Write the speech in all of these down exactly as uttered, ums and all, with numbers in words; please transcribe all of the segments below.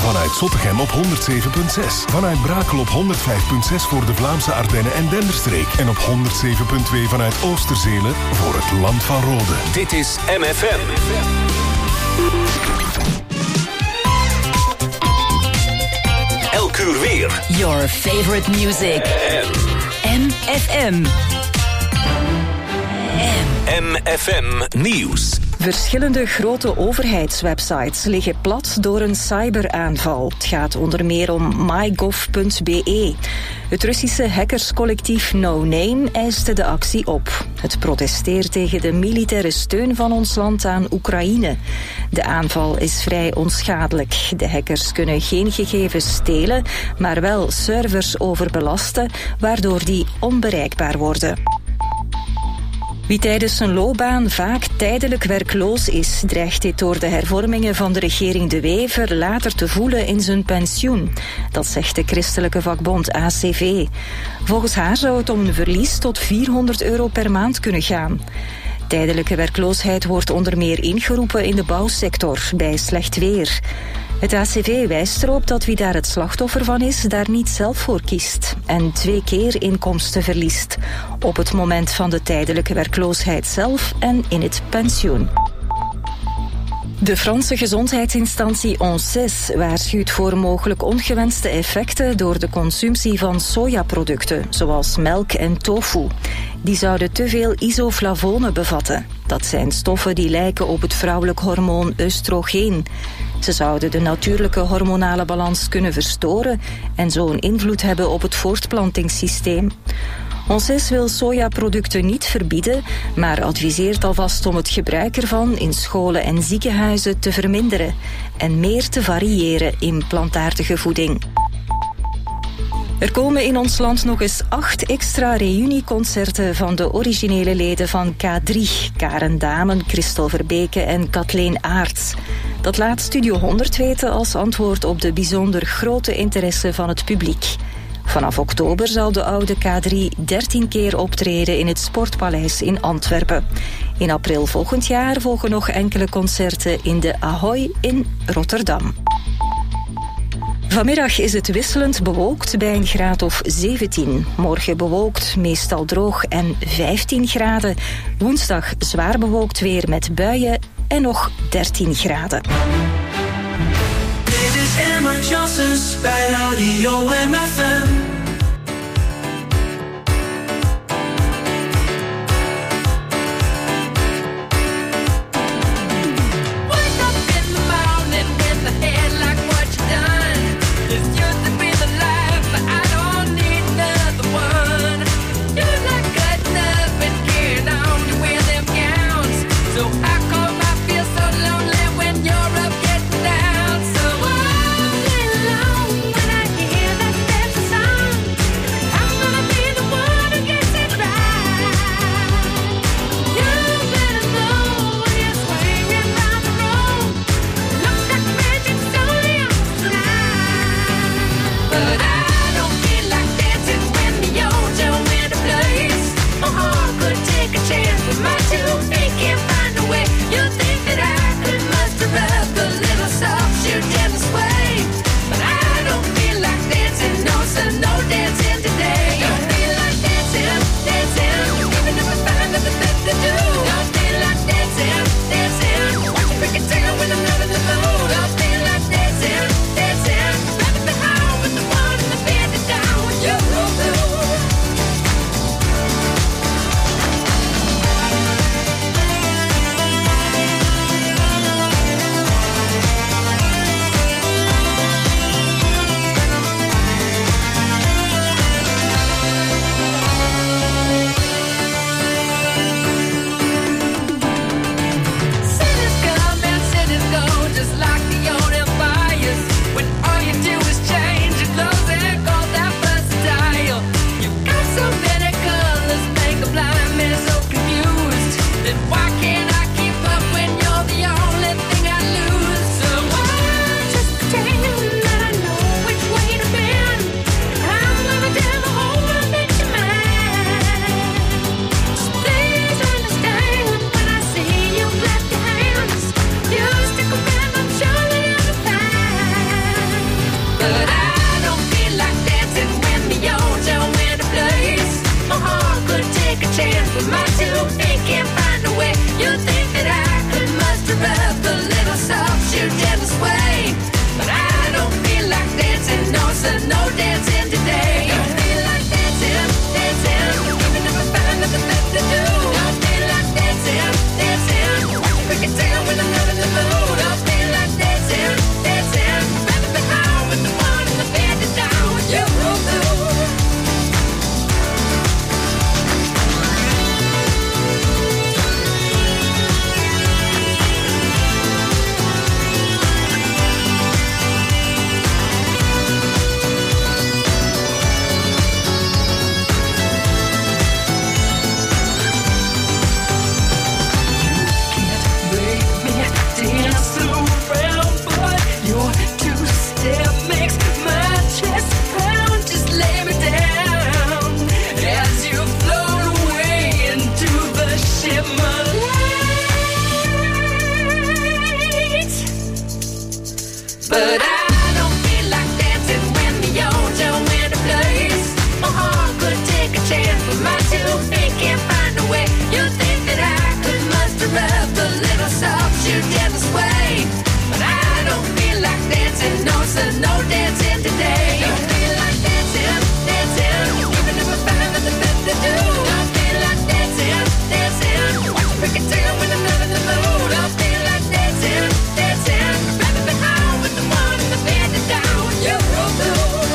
Vanuit Zottegem op honderd zeven komma zes. Vanuit Brakel op honderd vijf komma zes voor de Vlaamse Ardennen en Denderstreek. En op honderd zeven komma twee vanuit Oosterzelen voor het Land van Rode. Dit is M F M. Elk uur weer. Your favorite music. M F M. M F M Nieuws. Verschillende grote overheidswebsites liggen plat door een cyberaanval. Het gaat onder meer om my gov punt b e. Het Russische hackerscollectief No Name eiste de actie op. Het protesteert tegen de militaire steun van ons land aan Oekraïne. De aanval is vrij onschadelijk. De hackers kunnen geen gegevens stelen, maar wel servers overbelasten, waardoor die onbereikbaar worden. Wie tijdens zijn loopbaan vaak tijdelijk werkloos is, dreigt dit door de hervormingen van de regering De Wever later te voelen in zijn pensioen. Dat zegt de christelijke vakbond A C V. Volgens haar zou het om een verlies tot vierhonderd euro per maand kunnen gaan. Tijdelijke werkloosheid wordt onder meer ingeroepen in de bouwsector bij slecht weer. Het A C V wijst erop dat wie daar het slachtoffer van is, daar niet zelf voor kiest en twee keer inkomsten verliest. Op het moment van de tijdelijke werkloosheid zelf en in het pensioen. De Franse gezondheidsinstantie ONSES waarschuwt voor mogelijk ongewenste effecten door de consumptie van sojaproducten, zoals melk en tofu. Die zouden te veel isoflavonen bevatten. Dat zijn stoffen die lijken op het vrouwelijk hormoon oestrogeen. Ze zouden de natuurlijke hormonale balans kunnen verstoren en zo een invloed hebben op het voortplantingssysteem. ONSES wil sojaproducten niet verbieden, maar adviseert alvast om het gebruik ervan in scholen en ziekenhuizen te verminderen en meer te variëren in plantaardige voeding. Er komen in ons land nog eens acht extra reunieconcerten van de originele leden van K drie. Karen Damen, Christel Verbeke en Kathleen Aerts. Dat laat Studio honderd weten als antwoord op de bijzonder grote interesse van het publiek. Vanaf oktober zal de oude K drie dertien keer optreden in het Sportpaleis in Antwerpen. In april volgend jaar volgen nog enkele concerten in de Ahoy in Rotterdam. Vanmiddag is het wisselend bewolkt bij een graad of zeventien. Morgen bewolkt, meestal droog en vijftien graden. Woensdag zwaar bewolkt weer met buien en nog dertien graden. Dit is Emma Johnsons bij Radio M F M. But I don't feel like dancing when the Ojo in a place. My heart could take a chance, but my two feet can't find a way. You think that I could muster up a little soft shoe devil sway, but I don't feel like dancing, no, so no dancing today. Don't feel like dancing, dancing, even if I find nothing better to do. Don't feel like dancing, dancing, watch me break it down when I'm not in the mood. Don't feel like dancing, dancing, rather be high with the one in the bed and down with your mood.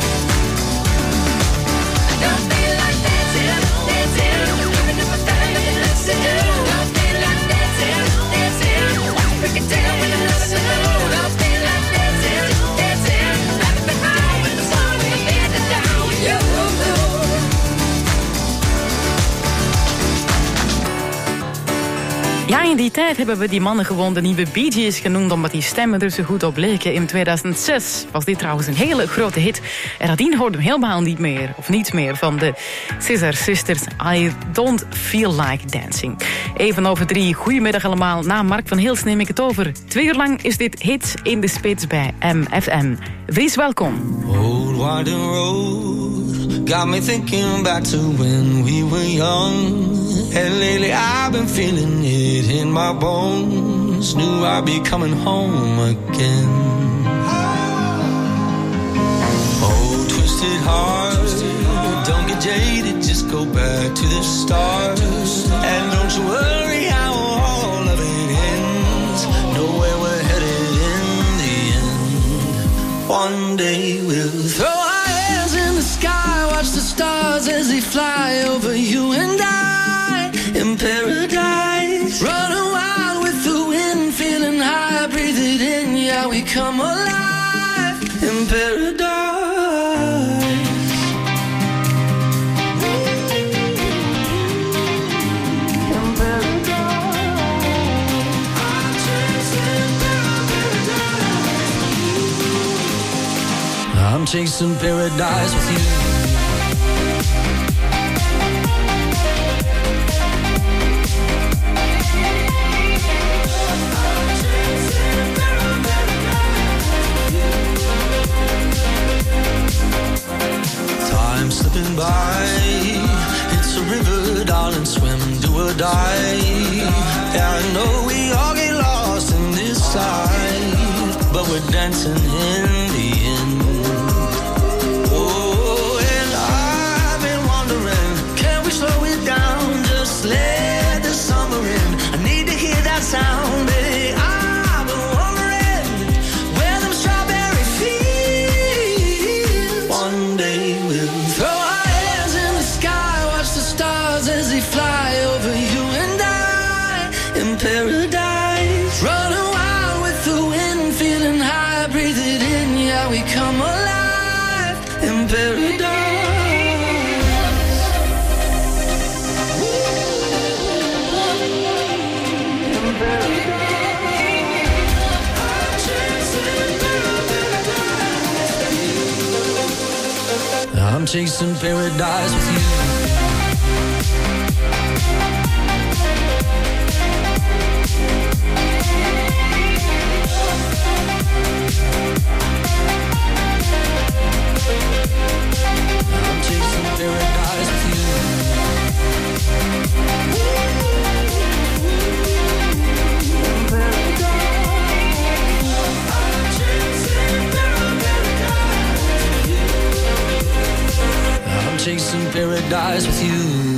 I don't feel like dancing, dancing, even if I find nothing else to do. Don't feel like dancing, dancing, watch me break it down when I'm not in the mood. Don't feel like dancing, dancing, rather be high with the one in the bed and down with your mood. Ja, in die tijd hebben we die mannen gewoon de nieuwe Bee Gees genoemd, omdat die stemmen er zo goed op leken. In tweeduizend zes was dit trouwens een hele grote hit. En nadien hoorden we helemaal niet meer, of niets meer, van de Scissor Sisters. I Don't Feel Like Dancing. Even over drie. Goedemiddag allemaal. Na Mark van Heels neem ik het over. Twee uur lang is dit hit in de spits bij M F M. Wees welkom. Old winding road got me thinking back to when we were young. And lately I've been feeling it in my bones. Knew I'd be coming home again. Oh, twisted heart, don't get jaded, just go back to the start. And don't you worry how all of it ends. Know where we're headed in the end. One day we'll throw our hands in the sky, watch the stars as they fly over you and I. In paradise, running wild with the wind, feeling high, breathe it in, yeah, we come alive in paradise. In paradise, I'm chasing paradise. I'm chasing paradise with you. Slipping by, it's a river, darling, swim, do or die. Yeah, I know we all get lost in this life, but we're dancing in the end. Oh, and I've been wondering, can we slow it down, just let the summer in. I need to hear that sound, baby. I've been wondering where them strawberry fields. One day we'll throw our hands in the sky, watch the stars as they fly over you and I in paradise. Running wild with the wind, feeling high, breathe it in, yeah, we come alive in paradise. In paradise. I'm chasing paradise with you. I'm chasing paradise with you. I'm chasing paradise with you.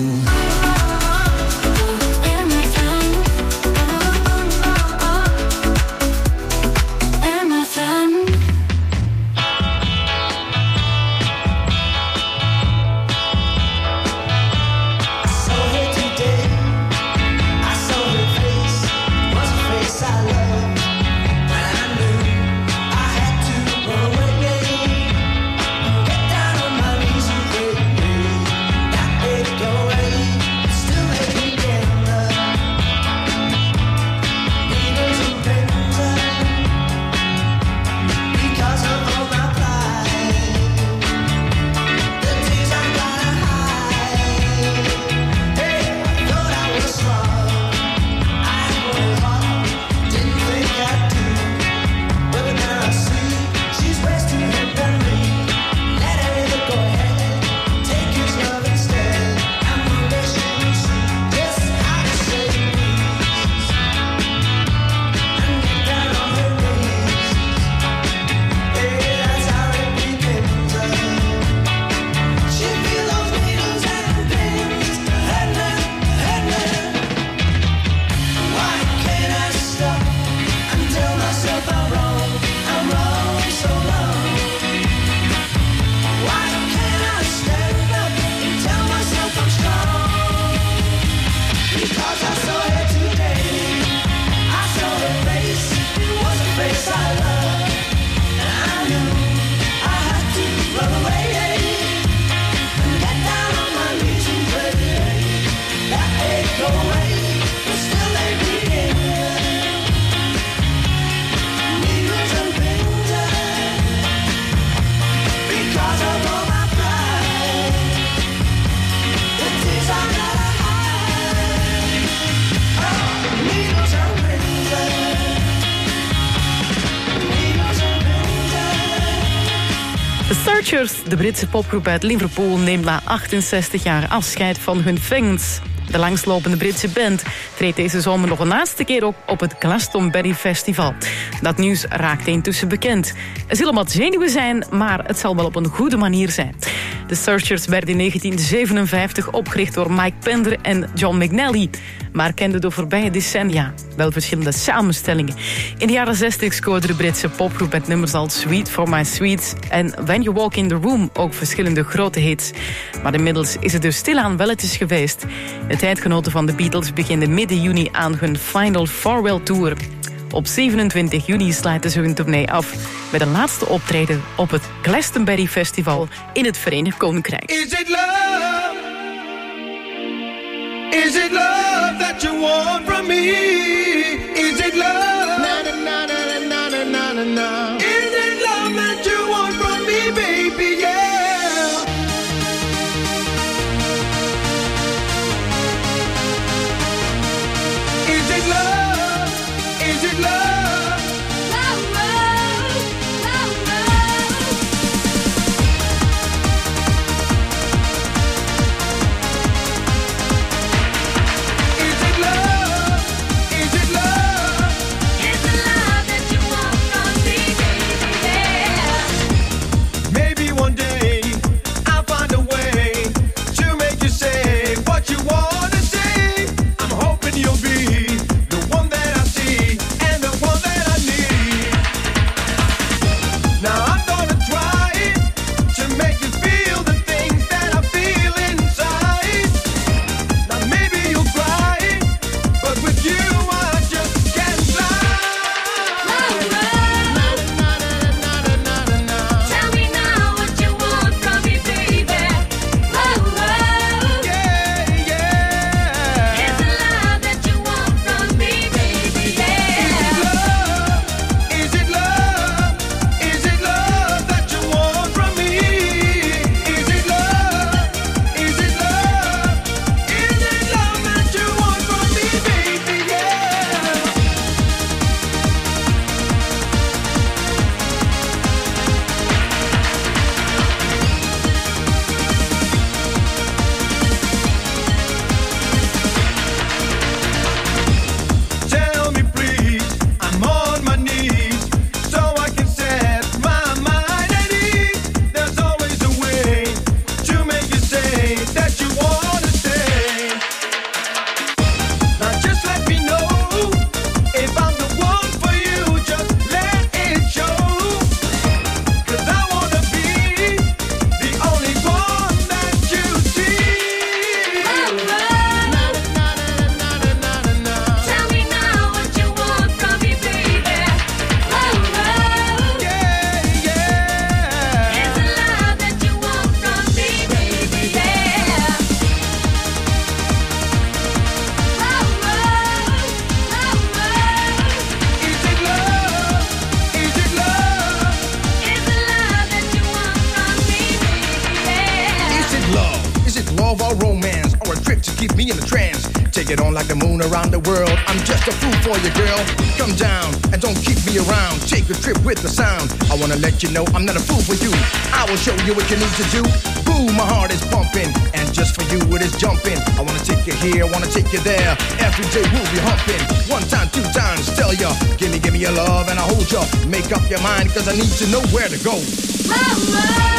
Go Searchers, de Britse popgroep uit Liverpool, neemt na achtenzestig jaar afscheid van hun fans. De langslopende Britse band treedt deze zomer nog een laatste keer op op het Glastonbury Festival. Dat nieuws raakte intussen bekend. Er zullen wat zenuwen zijn, maar het zal wel op een goede manier zijn. De Searchers werden in negentien zevenenvijftig opgericht door Mike Pender en John McNally, maar kenden de voorbije decennia wel verschillende samenstellingen. In de jaren zestig scoorde de Britse popgroep met nummers als Sweet for My Sweets en When You Walk in the Room ook verschillende grote hits. Maar inmiddels is het dus stilaan welletjes geweest. De tijdgenoten van de Beatles beginnen midden juni aan hun Final Farewell Tour. Op zevenentwintig juni sluiten ze hun tournee af met een laatste optreden op het Glastonbury Festival in het Verenigd Koninkrijk. Is it love? Is it love that you want from me? Is it love? Na na na na na na na na. Is it love that you want from me, baby? Yeah. Is it love? Is it love? You know I'm not a fool for you. I will show you what you need to do. Boom, my heart is pumping, and just for you it is jumping. I wanna take you here, wanna take you there. Every day we'll be humping. One time, two times, tell ya. Give me, give me your love, and I'll hold ya. Make up your mind, cause I need to know where to go. Love, love.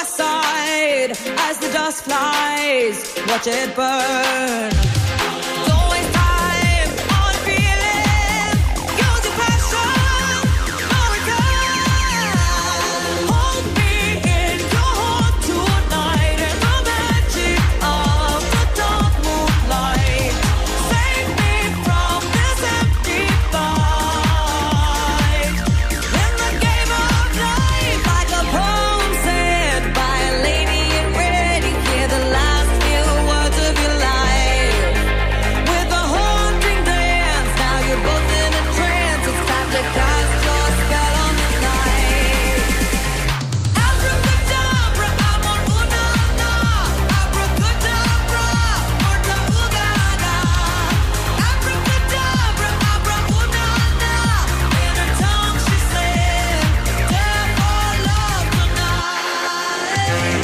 side as the dust flies. Watch it burn. Don't waste time on feeling. Use your passion. No return. Hold me in your heart tonight in the magic of the dark moonlight. Save me from this empty fight. In the game of life, like a poem said by a lady in red, you hear the last few words of your life. With a haunting dance, now you're both in a trance. It's time to cast your spell on the night. Abracadabra, amor una na. Abracadabra, morta ugana. Abracadabra, abra una na. In her tongue she said, "Death or love tonight."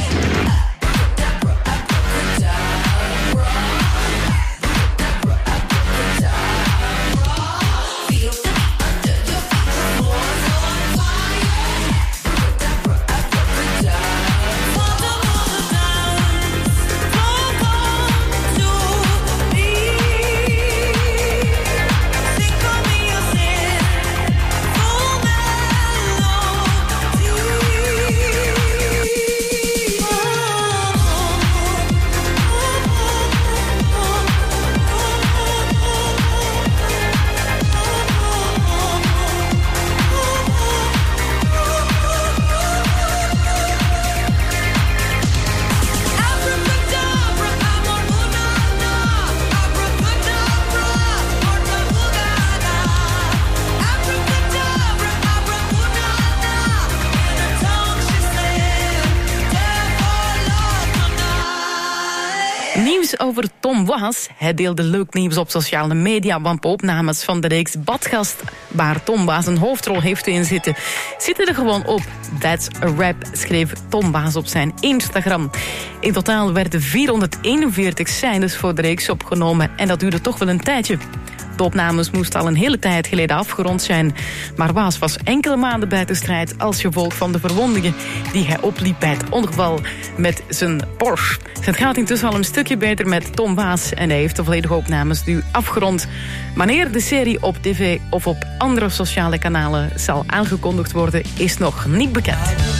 Abracadabra, amor una na. Abracadabra, morta ugana. Abracadabra, abra una na. In her tongue she said, "Death or love tonight." Nieuws over Tom Waas. Hij deelde leuk nieuws op sociale media, want opnames van de reeks Badgast, waar Tom Waas een hoofdrol heeft in zitten, zitten er gewoon op. That's a Rap, schreef Tom Waas op zijn Instagram. In totaal werden vierhonderdeenenveertig scènes voor de reeks opgenomen en dat duurde toch wel een tijdje. De opnames moesten al een hele tijd geleden afgerond zijn, maar Waas was enkele maanden bij de strijd als gevolg van de verwondingen die hij opliep bij het ongeval met zijn Porsche. Het gaat intussen al een stukje beter met Tom Waas en hij heeft de volledige opnames nu afgerond. Wanneer de serie op tv of op andere sociale kanalen zal aangekondigd worden, is nog niet bekend.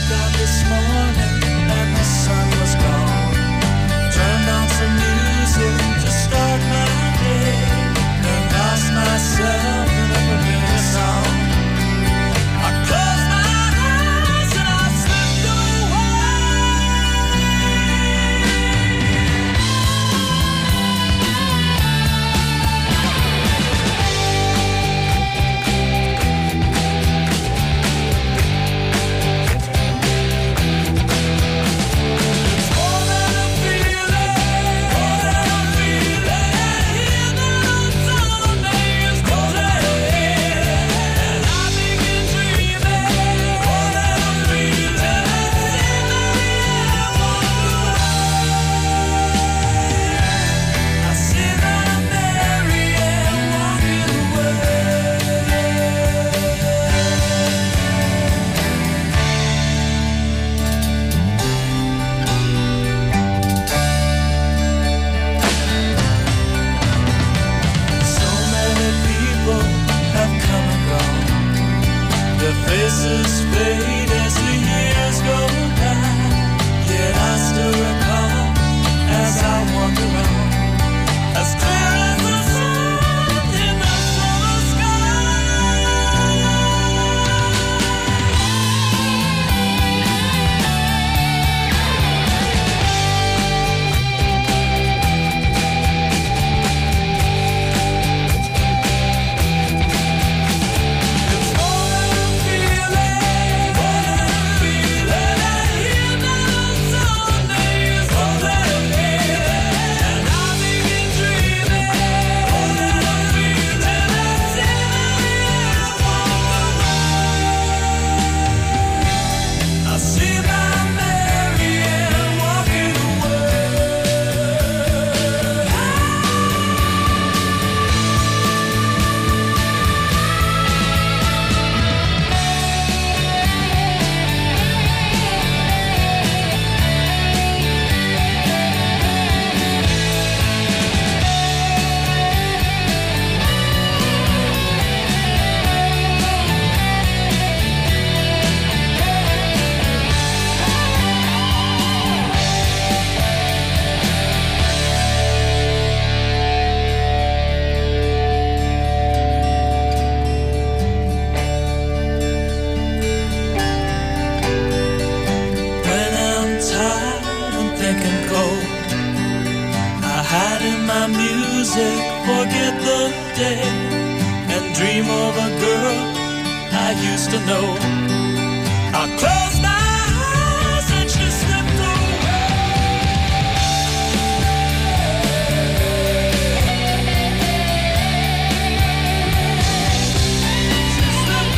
Myself in a familiar song. I close my eyes and I slipped It's more than a feeling, more than a feeling. Hear the notes on the nails calling, and I begin dreaming. More than a feeling, I see that I'm merry and walking So many people have come and gone. Their faces fade as the years go by. Yet I still recall as I wander on, as clear as the sun in the summer It's more than a feeling, more my music, forget the day, and dream of a girl I used to know. I close my eyes and she slipped away. She slipped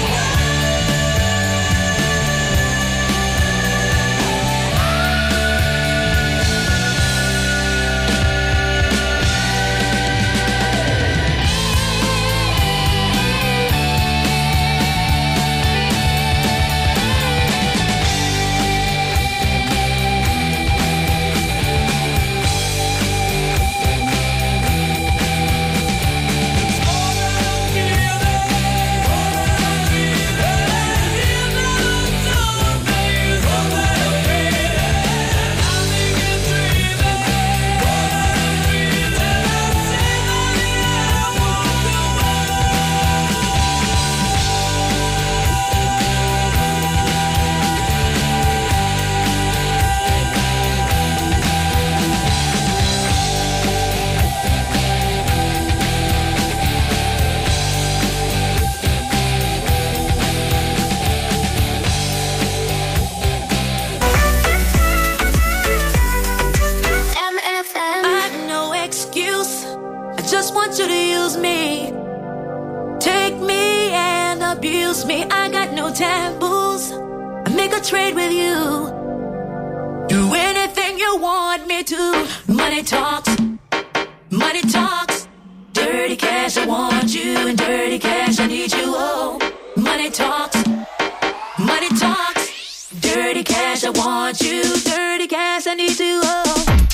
me, I got no taboos. I make a trade with you. Do anything you want me to. Money talks, money talks. Dirty cash, I want you, and dirty cash, I need you. Oh, money talks, money talks. Dirty cash, I want you, dirty cash, I need you. Oh.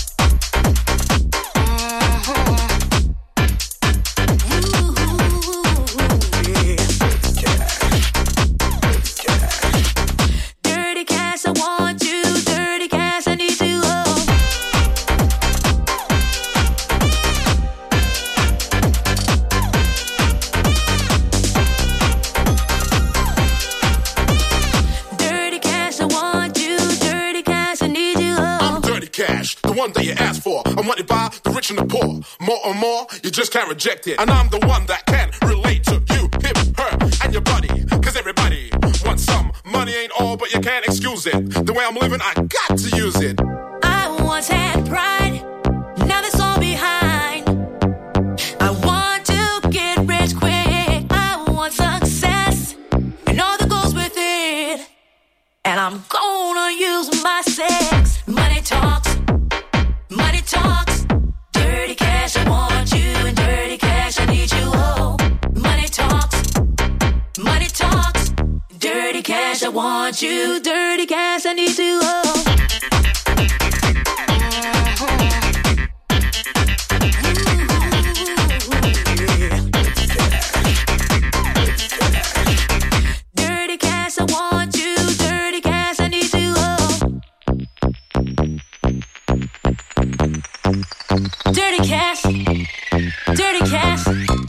One that you ask for, I'm wanted by the rich and the poor. More and more, you just can't reject it. And I'm the one that can relate to you, him, her, and your buddy. Cause everybody wants some. Money ain't all, but you can't excuse it. The way I'm living, I got to use it. I once had pride, now that's all behind. I want to get rich quick. I want success, and all that goes with it. And I'm gonna use my sex. Money talks. Money talks, dirty cash, I want you, and dirty cash, I need you, oh. Money talks, money talks, dirty cash, I want you, dirty cash, I need you, oh. Dirty cash, I want you, dirty cash, I need you, oh. Dirty cash, dirty cash.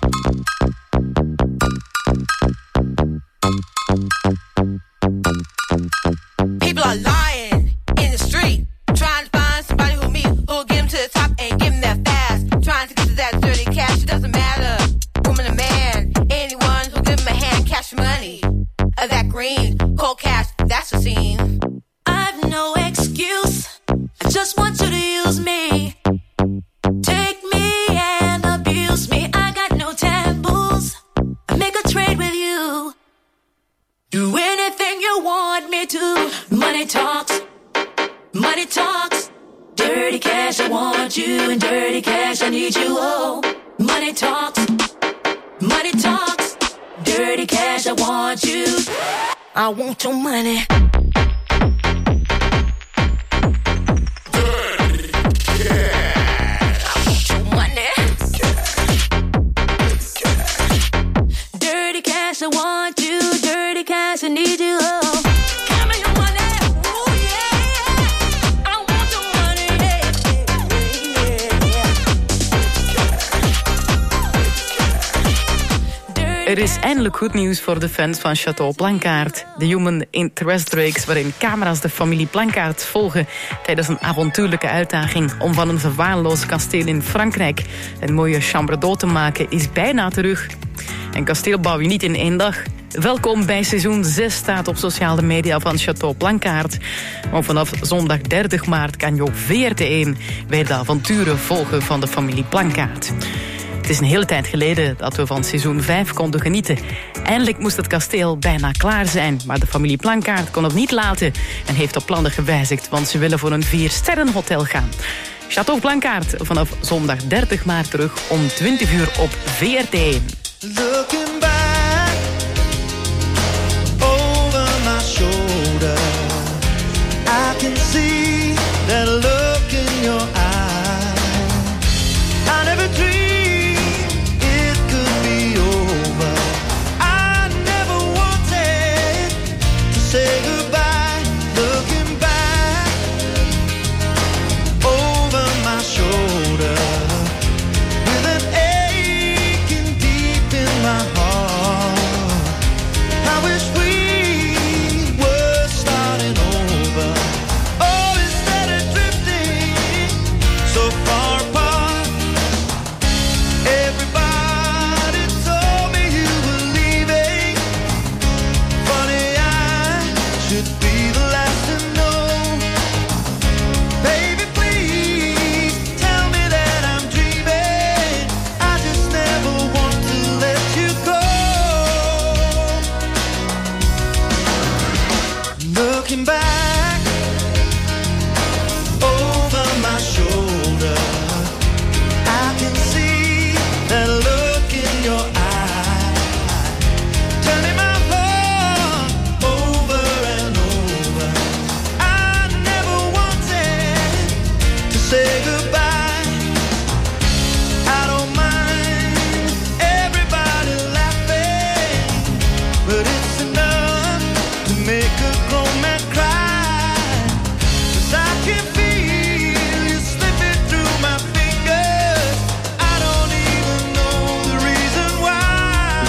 People are lying in the street, trying to find somebody who me, who'll get them to the top and give them that fast. Trying to get to that dirty cash, it doesn't matter. Woman or man, anyone who'll give them a hand, cash money. Of that green, cold cash, that's the scene. I've no excuse, I just want you to use me. Take me and abuse me, I got no taboos. I make a trade with you. Do anything you want me to. Money talks, money talks. Dirty cash, I want you, and dirty cash, I need you, oh. Money talks, money talks. Dirty cash, I want you. I want your money. Dirty cash, I want you. Dirty cash, I need you. Oh, give me your money. Ooh, yeah, yeah. I want your money. Yeah, yeah, yeah. Er is eindelijk goed nieuws voor de fans van Château Plankaart. De Human Interest Reeks, waarin camera's de familie Plankaart volgen tijdens een avontuurlijke uitdaging om van een verwaarloosd kasteel in Frankrijk een mooie chambre d'hôte te maken, is bijna terug. Een kasteel bouw je niet in één dag. Welkom bij seizoen zes staat op sociale media van Château Plankaart. Maar vanaf zondag dertig maart kan je op V R T één weer de avonturen volgen van de familie Plankaart. Het is een hele tijd geleden dat we van seizoen vijf konden genieten. Eindelijk moest het kasteel bijna klaar zijn, maar de familie Plankaart kon het niet laten en heeft de plannen gewijzigd, want ze willen voor een vier-sterrenhotel gaan. Château Plankaart vanaf zondag dertig maart terug om twintig uur op V R T één. Looking back over my shoulder, I can see that look in your eye. I never dreamed it could be over. I never wanted to say goodbye. Looking back over my shoulder, with an aching deep in my heart. I wish we were starting over. Oh, instead of drifting so far apart. Everybody told me you were leaving. Funny, I should be the last to know. Baby, please tell me that I'm dreaming. I just never want to let you go. Looking back over my shoulder, I can see that look in your eye, turning my heart over and over. I never wanted to say goodbye. I don't mind everybody laughing, but it's enough to make a grown man cry. 'Cause I can feel you slipping through my fingers. I don't even know the reason why.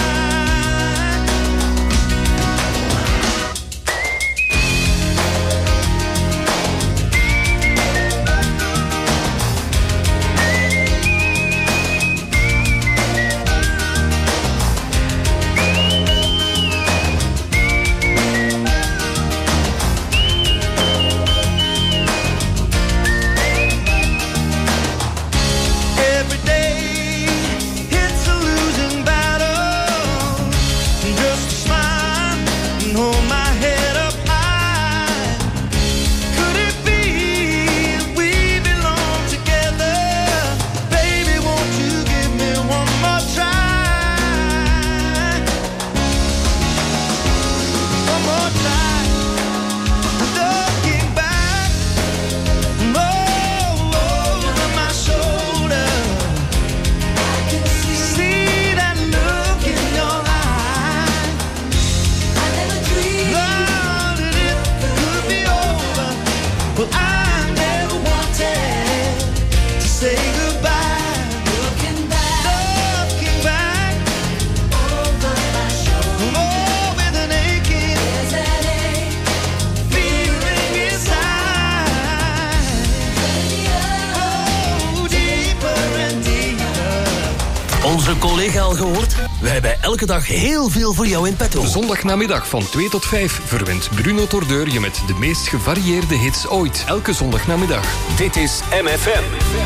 Every day it's a losing battle. Just to smile and hold my head up high. Could it be we belong together? Baby, won't you give me one more try? One more try. Looking back oh, over my shoulder, I can see that look in your eye. I never dreamed that it could be over. Well, I never wanted to say goodbye. Looking back, looking back over my shoulder, oh, with an aching, there's an ache, feeling inside. Oh, deeper and deeper. Onze collega al gehoord? Wij hebben elke dag heel veel voor jou in petto. Zondagnamiddag van twee tot vijf verwint Bruno Tordeur je met de meest gevarieerde hits ooit. Elke zondagnamiddag. Dit is M F M.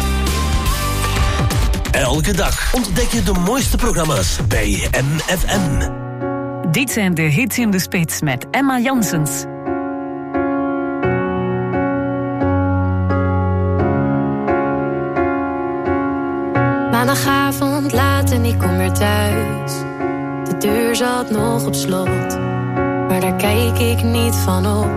Elke dag ontdek je de mooiste programma's bij M F M. Dit zijn de hits in de spits met Emma Janssens. Maandagavond laat en ik kom weer thuis. De deur zat nog op slot, maar daar kijk ik niet van op.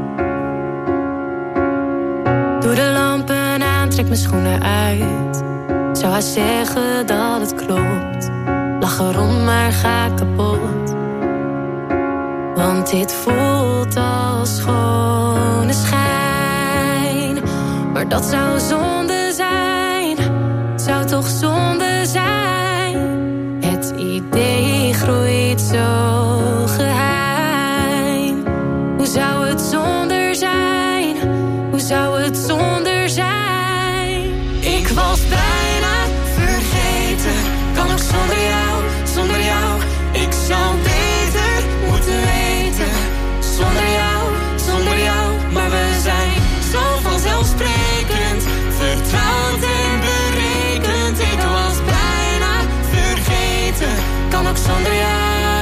Doe de lampen aan, trek mijn schoenen uit. Zou hij zeggen dat het klopt? Lach erom, maar ga kapot. Want dit voelt als schone schijn. Maar dat zou zonde zijn. Zou toch zonde zijn. Het idee groeit zo geheim. Hoe zou het zonder zijn? Hoe zou het zonder zijn? Ik was bijna vergeten. Kan ook zonder jou, zonder jou. Ik zou beter moeten weten. Zonder jou, zonder jou. Maar we zijn zo vanzelfsprekend. Vertrouwd en berekend. Ik was bijna vergeten. Kan ook zonder jou.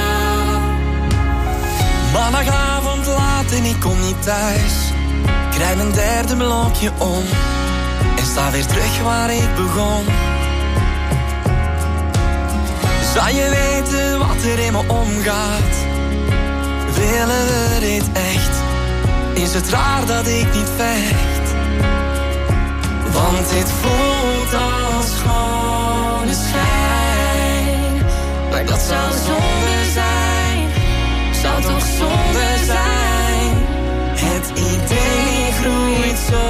Maandagavond laat en ik kom niet thuis. Krijg mijn derde blokje om. En sta weer terug waar ik begon. Zou je weten wat er in me omgaat? Willen we dit echt? Is het raar dat ik niet vecht? Want dit voelt als schone schijn. Maar dat zou zonde zijn. Zou toch zonde zijn. Het idee groeit zo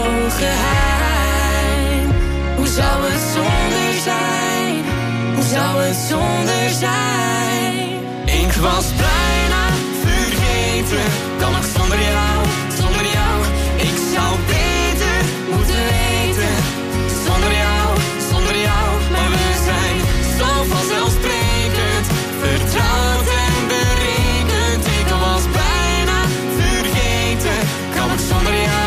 geheim. Hoe zou het zonder zijn? Hoe zou het zonder zijn? Ik was bijna vergeten. Kan nog zonder jou, zonder jou. Ik zou beter moeten weten. Zonder jou, zonder jou. Maar we zijn zo vanzelfsprekend. Vertrouwd en berekend. Ik was bijna vergeten. Kan nog zonder jou.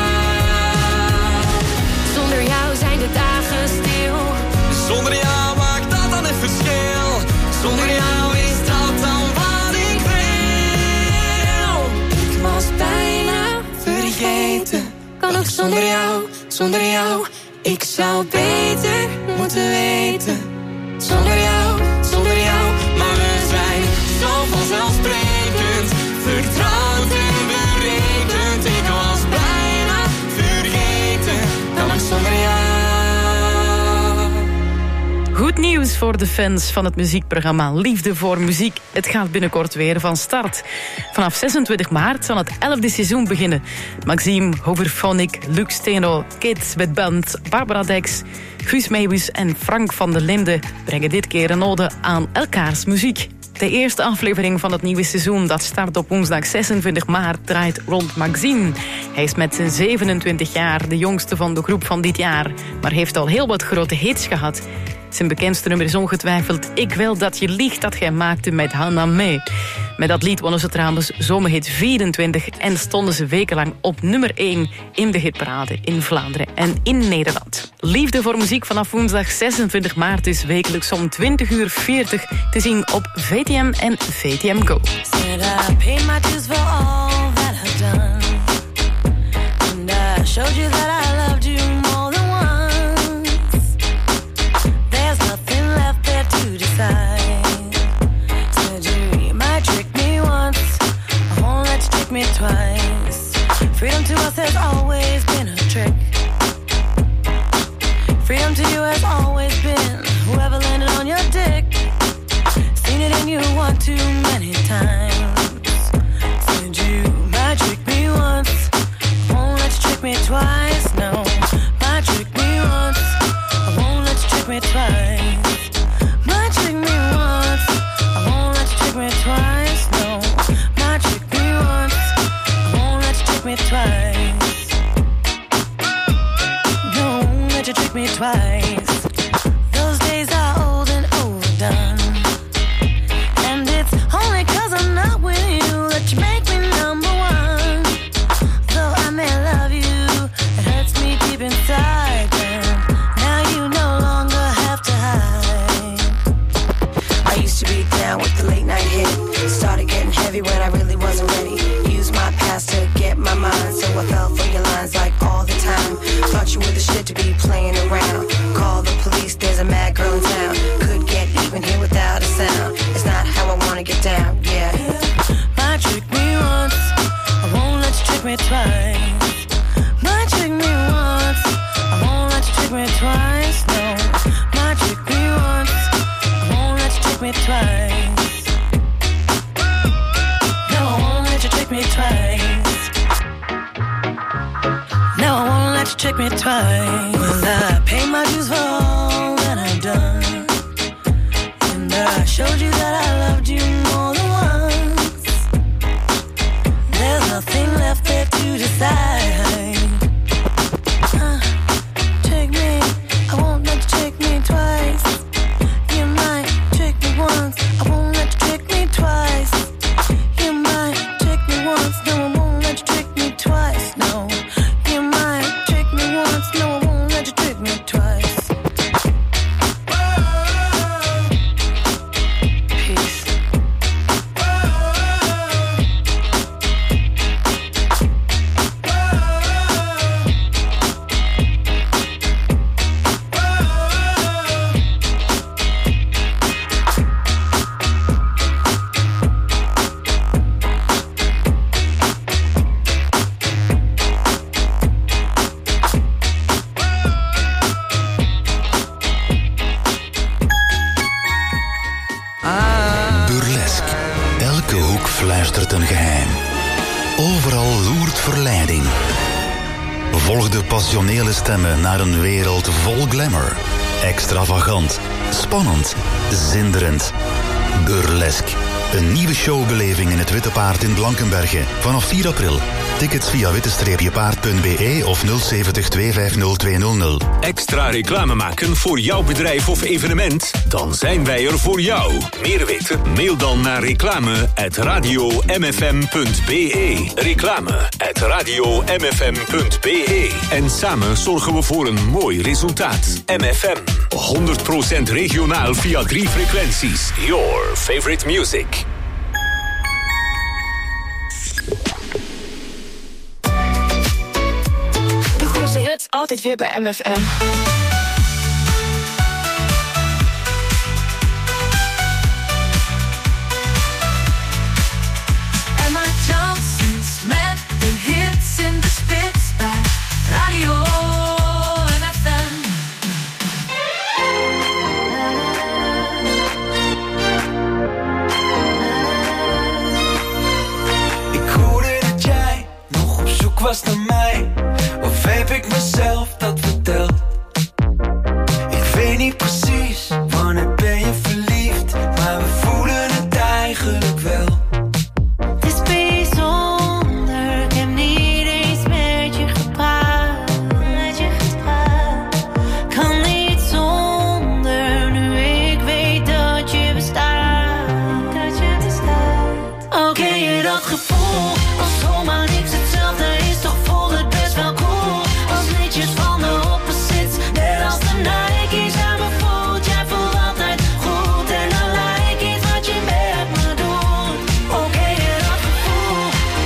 Zonder jou zijn de dagen stil. Zonder jou maakt dat dan een verschil. Zonder jou is dat dan wat ik wil. Ik was bijna vergeten. Kan ook zonder jou, zonder jou. Ik zou beter moeten weten. Zonder jou, zonder jou. Maar we zijn zo vanzelfsprekend. Vertrouwd en berekend. Ik was bijna vergeten. Kan ook zonder jou. Goed nieuws voor de fans van het muziekprogramma Liefde voor Muziek. Het gaat binnenkort weer van start. Vanaf zesentwintig maart zal het elfde seizoen beginnen. Maxime, Hoverphonic, Luc Steno, Kids met Band, Barbara Dex, Guus Meeuwis en Frank van der Linden brengen dit keer een ode aan elkaars muziek. De eerste aflevering van het nieuwe seizoen, dat start op woensdag zesentwintig maart, draait rond Maxime. Hij is met zijn zevenentwintig jaar de jongste van de groep van dit jaar, maar heeft al heel wat grote hits gehad. Zijn bekendste nummer is ongetwijfeld Ik wil dat je liegt, dat hij maakte met Hannah Mee. Met dat lied wonnen ze trouwens zomerhit vierentwintig en stonden ze wekenlang op nummer één in de hitparade in Vlaanderen en in Nederland. Liefde voor muziek vanaf woensdag zesentwintig maart is wekelijks om twintig uur veertig te zien op V T M en V T M Go. Said I paid my dues for all that I've done. And I showed you that I loved you more than once. There's nothing left there to decide. Said you might trick me once, I won't let you trick me twice. Freedom to us has always been a trick. Freedom to you has always been whoever landed on your dick. Seen it in you one too many times. Said you might trick me once, won't let you trick me twice. No, might trick me once, I won't let you trick me twice. Might trick me once, I won't let you trick me twice. No, might trick me once, I won't let you trick me twice. No, won't let you trick me twice. Those days are old and overdone. Only cause I'm not with you that you make me number one. Though I may love you, it hurts me deep inside. Then now you no longer have to hide. I used to be down with the late night hit. Started getting heavy when I really wasn't ready. Used my past to get my mind, so I fell for your lines like all the time. Thought you were the shit to be playing around. Call the police, there's a mad girl in town. Could get even here without a sound. It's not how I wanna get down, yeah. Might trick me once, I won't let you trick me twice. Might trick me once, I won't let you trick me twice. No, might trick me once, I won't let you trick me twice. No, I won't let you trick me twice. No, I won't let you trick me twice. Well, I pay my dues for all that I've done. And I showed you that I loved you hoek fluistert een geheim. Overal loert verleiding. Volg de passionele stemmen naar een wereld vol glamour. Extravagant, spannend, zinderend, burlesk. Een nieuwe showbeleving in het Witte Paard in Blankenberge. Vanaf vier april. Tickets via witte paard punt b e of nul zeven nul twee vijf nul twee nul nul. Extra reclame maken voor jouw bedrijf of evenement? Dan zijn wij er voor jou. Meer weten? Mail dan naar reclame at radio m f m punt b e. Reclame at radio m f m punt b e. En samen zorgen we voor een mooi resultaat. M F M. honderd procent regionaal via drie frequenties. Your favorite music. Altijd weer bij M F M. Emma Johnson's met de hits in de spits bij Radio M F M. Ik hoorde dat jij nog op zoek was naar mij. Of heb ik mezelf dat verteld? Ik weet niet precies, wanneer ben je verliefd? Maar we voelen het eigenlijk wel. Het is bijzonder, ik heb niet eens met je gepraat. Met je gepraat. Kan niet zonder, nu ik weet dat je bestaat. Dat je bestaat. Oké, je dat gevoel, als zomaar niks hetzelfde is, toch voelt het best wel cool. Van de opposites, net als de Nike's aan mijn voet. Jij voelt altijd goed en dan lijkt iets wat je met me doet. Oh, ken je dat gevoel?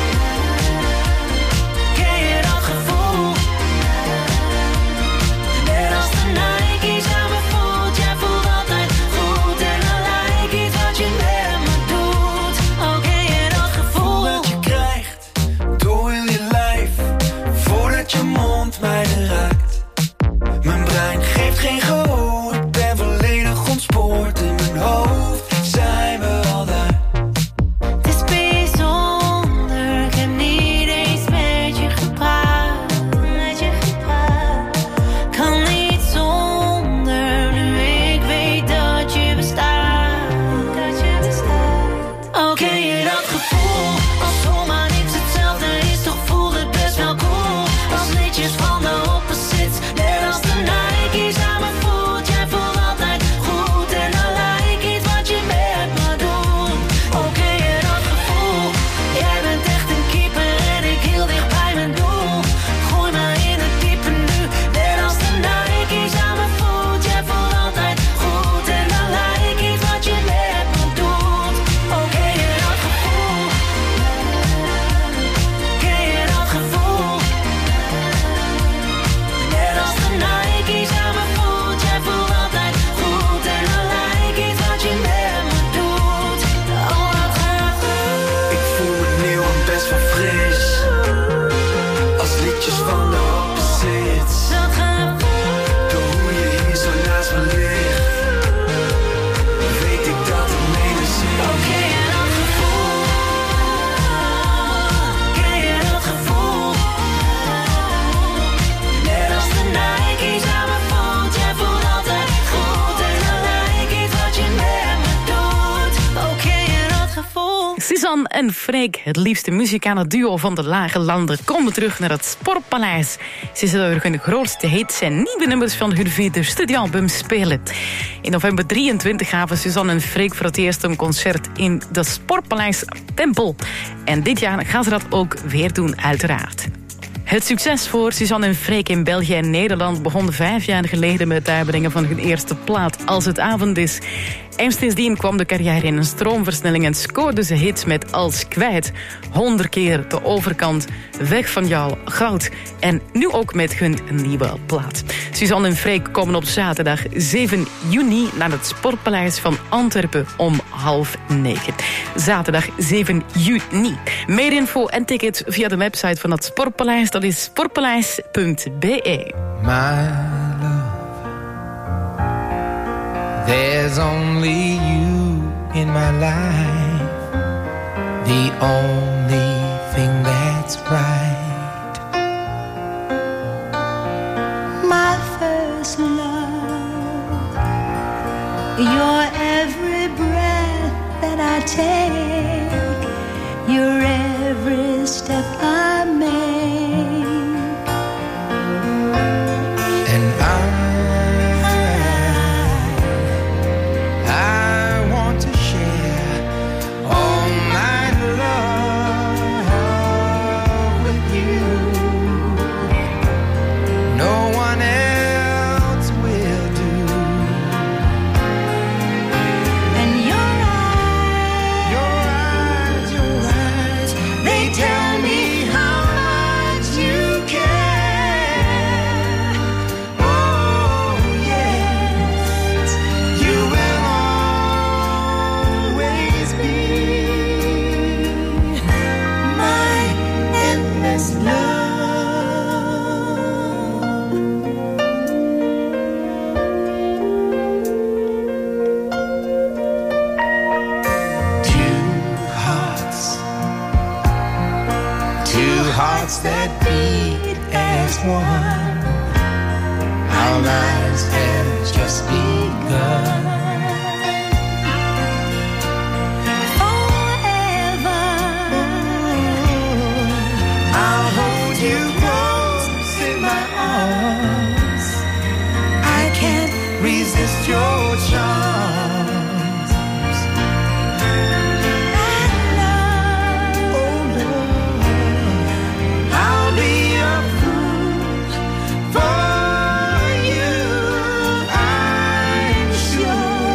Ken je dat gevoel? Net als de Nike's aan mijn voet. Jij voelt altijd goed en dan lijkt iets wat je met me doet. Oh, ken je dat gevoel? Dat je krijgt door heel je lijf, voordat je mond mij raakt. Mijn brein geeft geen gehoor, ik ben volledig ontspoord. In mijn hoofd zijn we al daar. Het is bijzonder, ik heb niet eens met je gepraat. Met je gepraat. Kan niet zonder, nu ik weet dat je bestaat. Dat je bestaat. Oh, ken je dat gevoel? Als zomaar niks hetzelfde is, toch voelt het best wel cool. Als liedjes van de opposites, net als de Nike's aan mijn voet. Jij voelt altijd goed en dan lijkt iets wat je met me doet. Oh, ken je dat gevoel? Jij bent echt een keeper en ik heel dicht bij mijn doel. Gooi me in het diepe nu, net als de Nike's aan mijn voet. Jij voelt altijd goed en dan lijkt iets wat je met me doet. Oh, ken je dat gevoel? Ken je dat gevoel? Net als de Nike's aan mijn voet. Jij voelt altijd goed en dan lijkt iets wat je met me doet. Oh, dat gaat goed. Ik voel me nieuw en best wel fris, als liedjes van de opposites. Dat gaat goed. Door hoe je hier zo naast me ligt, weet ik dat het mede zit. Oh, ken je dat gevoel? Ken je dat gevoel? Net als de Nike's aan mijn voet. Jij voelt altijd goed en dan lijkt iets wat je met me doet. Oh, ken je dat gevoel? Suzanne en Freek, het liefste muzikale duo van de Lage Landen, komen terug naar het Sportpaleis. Ze zullen hun grootste hits en nieuwe nummers van hun vierde studioalbum spelen. In november drieëntwintig gaven Suzanne en Freek voor het eerst een concert in de Sportpaleis Tempel. En dit jaar gaan ze dat ook weer doen, uiteraard. Het succes voor Suzanne en Freek in België en Nederland begon vijf jaar geleden met het uitbrengen van hun eerste plaat, Als het avond is. En sindsdien kwam de carrière in een stroomversnelling en scoorde ze hits met Als kwijt, honderd keer de overkant, Weg van jou, Goud en nu ook met hun nieuwe plaat. Suzanne en Freek komen op zaterdag zeven juni naar het Sportpaleis van Antwerpen om half negen. Zaterdag zeven juni. Meer info en tickets via de website van het Sportpaleis, dat is sportpaleis punt b e. My love, there's only you in my life. the only thing that's right. My first love, your every breath that I take, your every step I make. And I, I want to share all my love with you. No one else will do. And your eyes, your eyes, your eyes, they tell me how much you care. oh yes, you will always be My endless love. two hearts, two hearts that beat as one. Our lives have just begun. Forever, I'll hold you close in my arms. I can't resist your charms. Oh Lord, I'll be a fool for you, I'm sure.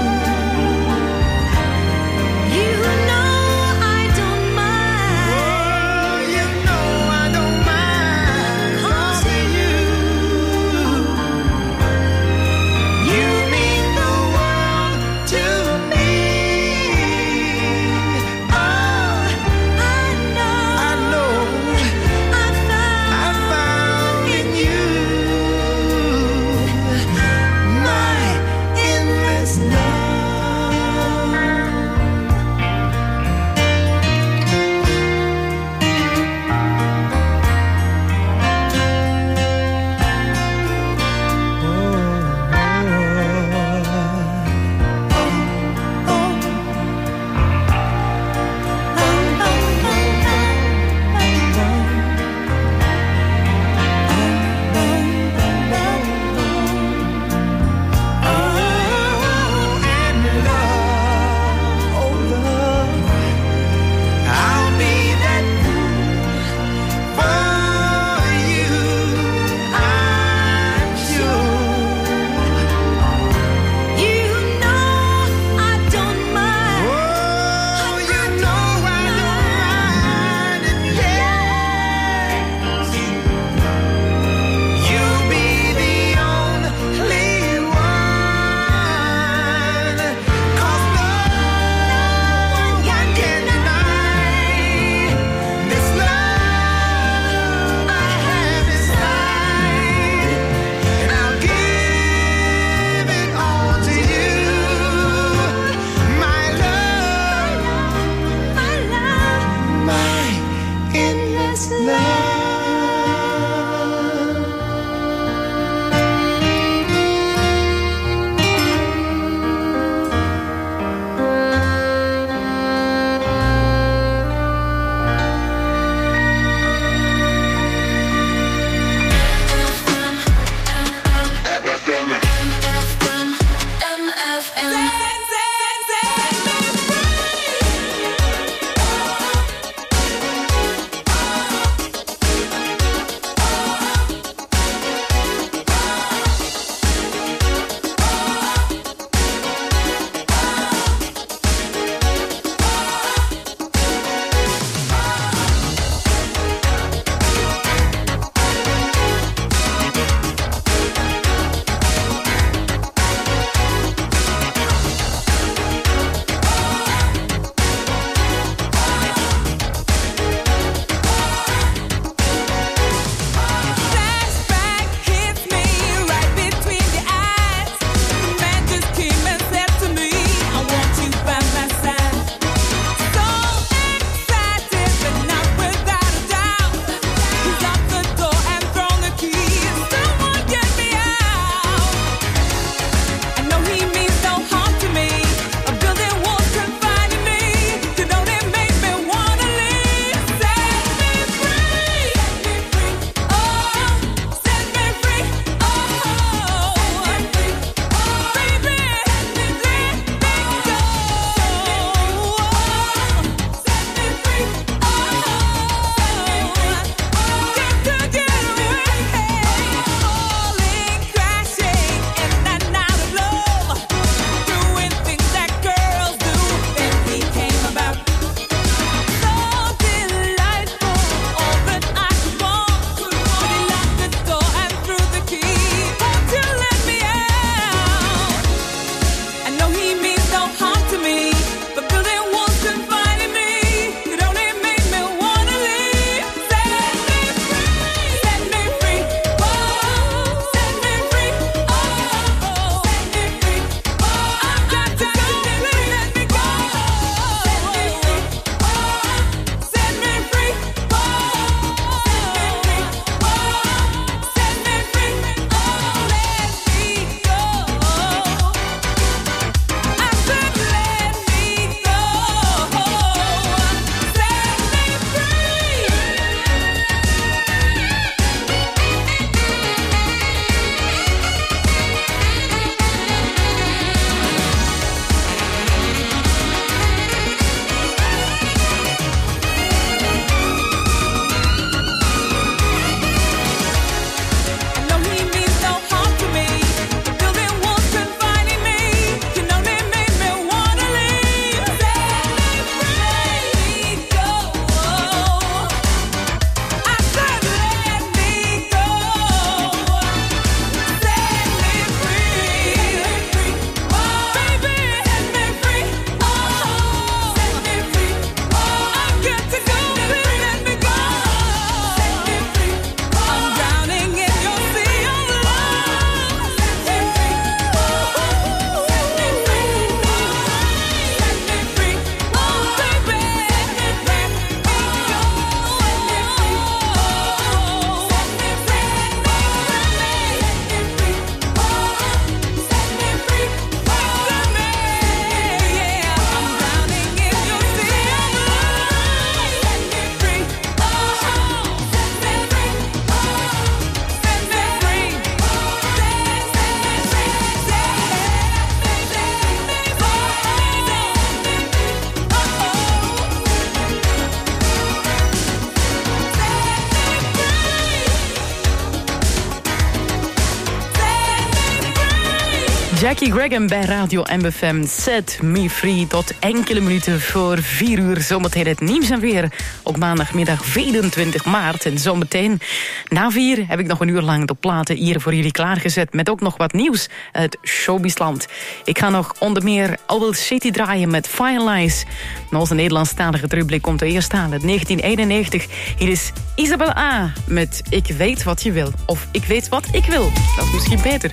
Jackie Graham bij Radio M F M. Set me free tot enkele minuten voor vier uur. Zometeen het nieuws en weer op maandagmiddag vierentwintig maart. En zometeen na vier heb ik nog een uur lang de platen hier voor jullie klaargezet. Met ook nog wat nieuws uit showbizland. Ik ga nog onder meer Owl City draaien met Firelights. En onze Nederlandstalige terugblik komt er eerst aan uit negentien eenennegentig. Hier is Isabel A. met Ik weet wat je wil. Of Ik weet wat ik wil. Dat is misschien beter.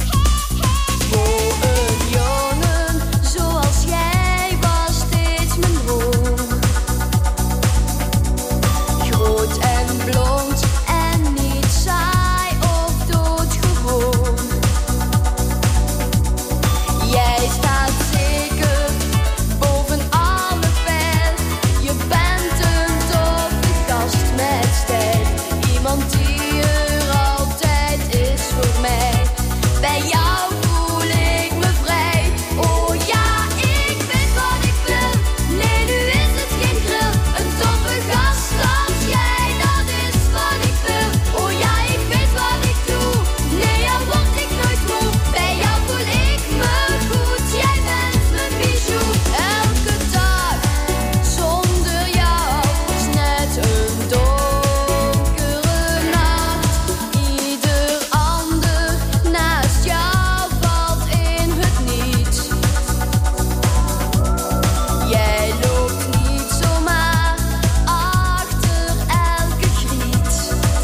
Een jongen zoals jij was steeds mijn droom. Groot en blond en niet saai of doodgewoon. Jij staat zeker boven alle pijl. Je bent een toffe gast met stijl. Iemand die er altijd is voor mij. Bij jou voel ik me vrij. Oh ja, ik weet wat ik wil. Nee, nu is het geen grill. Een toffe gast als jij, dat is wat ik wil. Oh ja, ik weet wat ik doe. Nee, ja, word ik nooit moe. Bij jou voel ik me goed. Jij bent mijn bijou. Elke dag zonder jou is net een donkere nacht. Ieder ander naast jou valt in het niet. Jij loopt niet zomaar achter elke griet.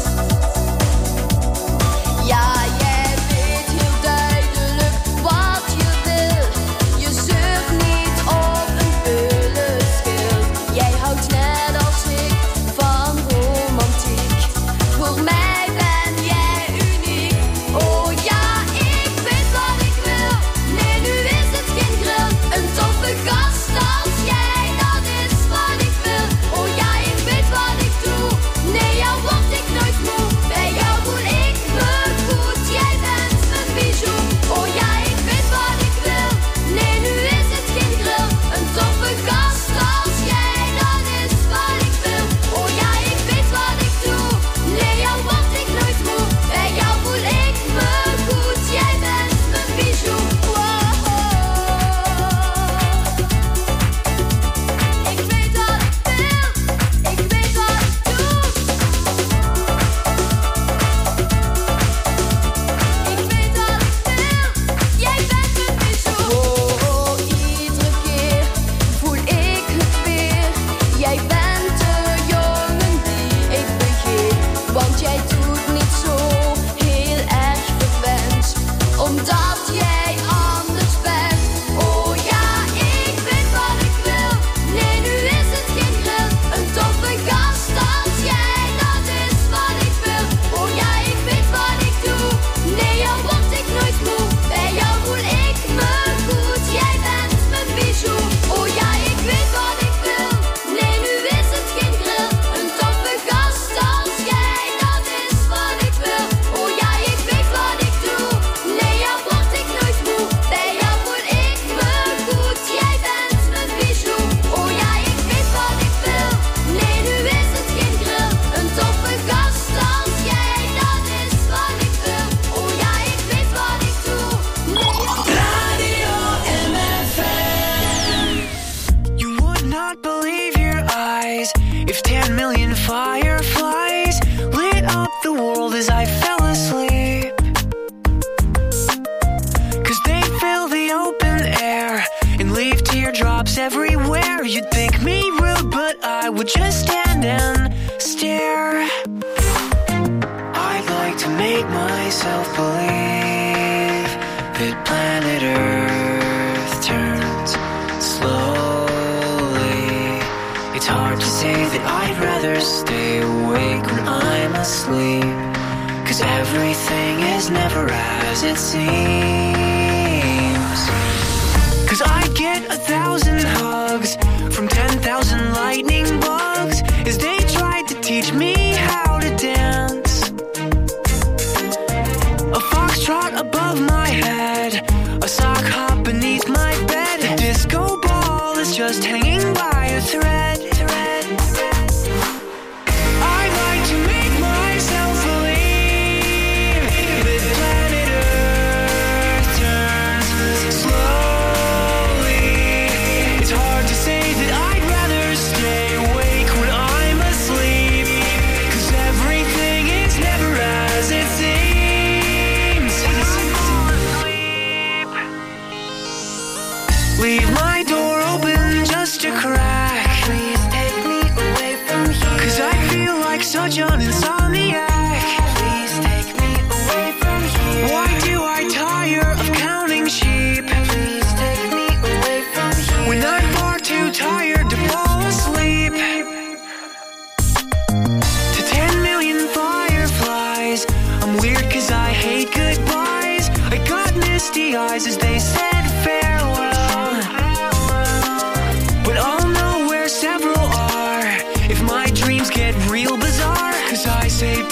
Ja, jij weet heel duidelijk wat je wil. Je zeurt niet op een pullenschil. Jij houdt net als ik van romantiek. Voor mij ben jij uniek. Oh ja, ik weet wat ik wil. Nee, nu is het geen grill. Een toffe gast als jij, dat is wat ik wil. Oh ja, ik weet wat ik doe. Nee, jou word ik nooit moe. Bij jou voel ik me goed. Jij bent mijn bijou. Oh ja, ik weet wat ik wil. Nee, nu is het geen grill. Een toffe gast als jij, dat is wat ik wil. Oh ja, ik weet wat ik doe. Nee, jou word ik nooit moe. Bij jou voel ik me goed. Jij bent mijn bijou. Wow. Ik weet wat ik wil. Ik weet wat ik doe. Ik weet wat ik wil. Jij bent mijn bijou. Oh, iedere keer voel ik het weer. Jij bent de jongen die ik begeer. Want jij doet niet zo heel erg verwend. Omdat jij anders bent. Oh ja, ik weet wat ik wil. Nee, nu is het geen grill. Een toffe gast als jij, dat is wat ik wil. Oh ja, ik weet wat ik doe. Nee, jou word ik nooit moe. Bij jou voel ik me goed. Jij bent mijn bijou. Oh ja, ik weet wat ik wil. Nee, nu is het geen grill. Een toffe gast als jij, dat is wat ik wil. Oh ja, ik weet wat ik doe. Nee, jou word ik nooit moe. Bij jou voel ik me goed. Jij bent mijn bijou. Oh ja, ik weet wat ik wil. Nee, nu is het geen grill. Een toffe gast als jij, dat is wat ik wil. Oh ja, ik weet wat ik doe. Radio M F M. You would not believe your eyes if ten million fireflies lit up the world as I fell asleep. Cause they fill the open air and leave teardrops everywhere. You'd think me rude, but I would just stand and stare. I'd like to make myself believe that planet Earth turns slowly. It's hard to say that I'd rather stay awake when I'm asleep. Cause everything is never as it seems. Cause I get a thousand hugs from ten thousand lightning bugs as they tried to teach me how to dance. A foxtrot above my head, a sock hop beneath my bed. A disco ball is just hanging by a thread. thread, thread. I'd like to make myself believe that planet Earth turns teary eyes as they said farewell. But I'll know where several are if my dreams get real bizarre, 'cause I say